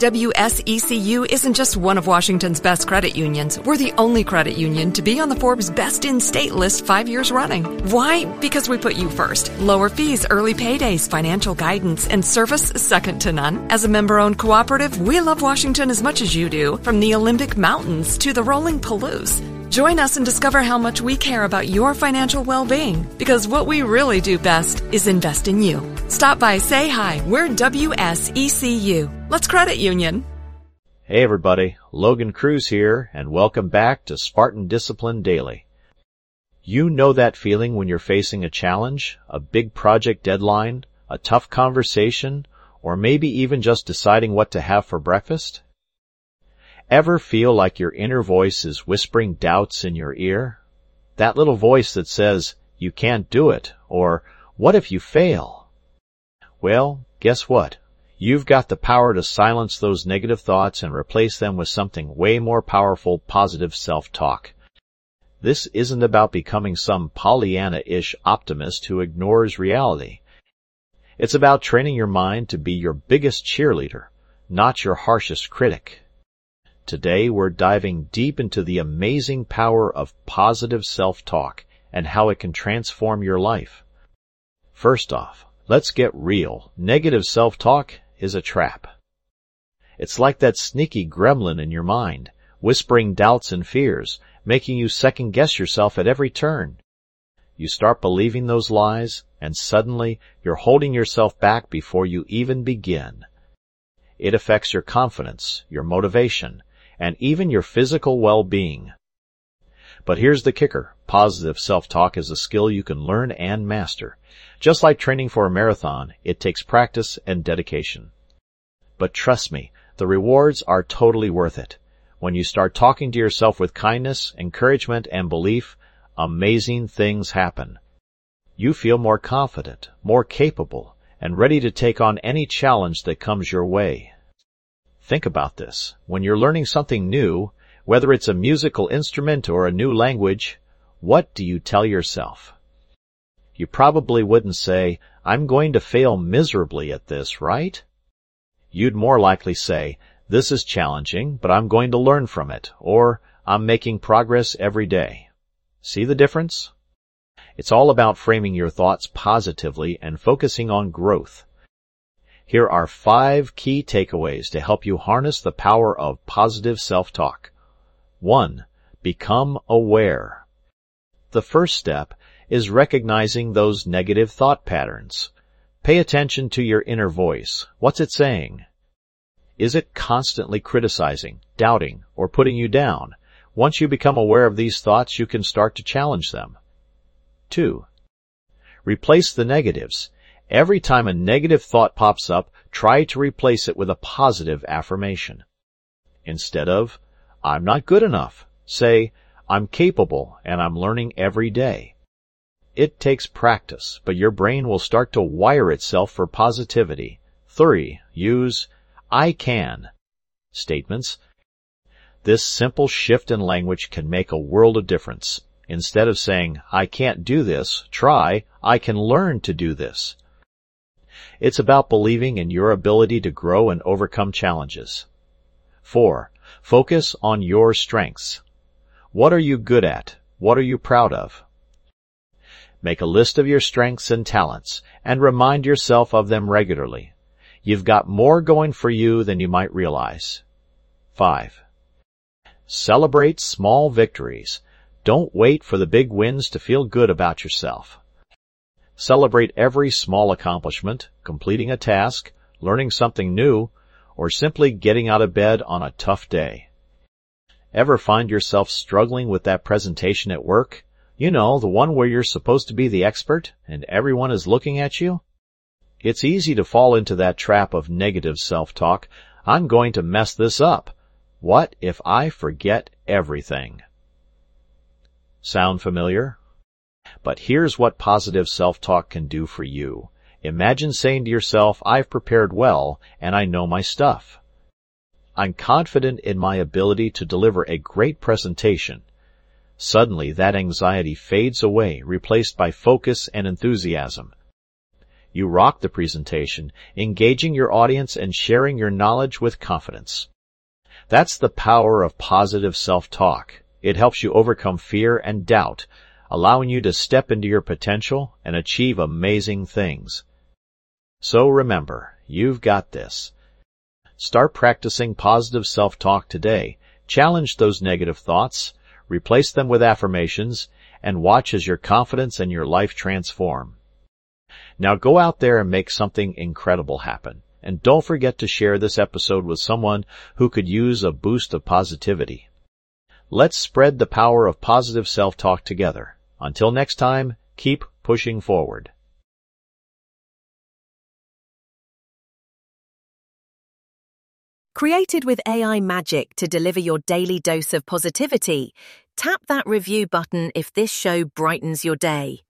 WSECU isn't just one of Washington's best credit unions. We're the only credit union to be on the Forbes Best in State list 5 years running. Why? Because we put you first. Lower fees, early paydays, financial guidance, and service second to none. As a member-owned cooperative, we love Washington as much as you do, from the Olympic Mountains to the rolling Palouse. Join us and discover how much we care about your financial well-being, because what we really do best is invest in you. Stop by, say hi. We're WSECU. Let's credit union. Hey everybody, Logan Cruz here, and welcome back to Spartan Discipline Daily. You know that feeling when you're facing a challenge, a big project deadline, a tough conversation, or maybe even just deciding what to have for breakfast? Ever feel like your inner voice is whispering doubts in your ear? That little voice that says, you can't do it, or what if you fail? Well, guess what? You've got the power to silence those negative thoughts and replace them with something way more powerful, positive self-talk. This isn't about becoming some Pollyanna-ish optimist who ignores reality. It's about training your mind to be your biggest cheerleader, not your harshest critic. Today we're diving deep into the amazing power of positive self-talk and how it can transform your life. First off, let's get real. Negative self-talk is a trap. It's like that sneaky gremlin in your mind, whispering doubts and fears, making you second-guess yourself at every turn. You start believing those lies, and suddenly you're holding yourself back before you even begin. It affects your confidence, your motivation, and even your physical well-being. But here's the kicker. Positive self-talk is a skill you can learn and master. Just like training for a marathon, it takes practice and dedication. But trust me, the rewards are totally worth it. When you start talking to yourself with kindness, encouragement, and belief, amazing things happen. You feel more confident, more capable, and ready to take on any challenge that comes your way. Think about this. When you're learning something new, whether it's a musical instrument or a new language, what do you tell yourself? You probably wouldn't say, I'm going to fail miserably at this, right? You'd more likely say, this is challenging, but I'm going to learn from it, or I'm making progress every day. See the difference? It's all about framing your thoughts positively and focusing on growth. Here are 5 key takeaways to help you harness the power of positive self-talk. 1. Become aware. The first step is recognizing those negative thought patterns. Pay attention to your inner voice. What's it saying? Is it constantly criticizing, doubting, or putting you down? Once you become aware of these thoughts, you can start to challenge them. 2. Replace the negatives. Every time a negative thought pops up, try to replace it with a positive affirmation. Instead of, I'm not good enough, say, I'm capable and I'm learning every day. It takes practice, but your brain will start to wire itself for positivity. 3. Use I can statements. This simple shift in language can make a world of difference. Instead of saying, I can't do this, try, I can learn to do this. It's about believing in your ability to grow and overcome challenges. 4. Focus on your strengths. What are you good at? What are you proud of? Make a list of your strengths and talents, and remind yourself of them regularly. You've got more going for you than you might realize. 5. Celebrate small victories. Don't wait for the big wins to feel good about yourself. Celebrate every small accomplishment, completing a task, learning something new, or simply getting out of bed on a tough day. Ever find yourself struggling with that presentation at work? You know, the one where you're supposed to be the expert and everyone is looking at you? It's easy to fall into that trap of negative self-talk. I'm going to mess this up. What if I forget everything? Sound familiar? But here's what positive self-talk can do for you. Imagine saying to yourself, I've prepared well, and I know my stuff. I'm confident in my ability to deliver a great presentation. Suddenly, that anxiety fades away, replaced by focus and enthusiasm. You rock the presentation, engaging your audience and sharing your knowledge with confidence. That's the power of positive self-talk. It helps you overcome fear and doubt, allowing you to step into your potential and achieve amazing things. So remember, you've got this. Start practicing positive self-talk today. Challenge those negative thoughts, replace them with affirmations, and watch as your confidence and your life transform. Now go out there and make something incredible happen. And don't forget to share this episode with someone who could use a boost of positivity. Let's spread the power of positive self-talk together. Until next time, keep pushing forward. Created with AI magic to deliver your daily dose of positivity, tap that review button if this show brightens your day.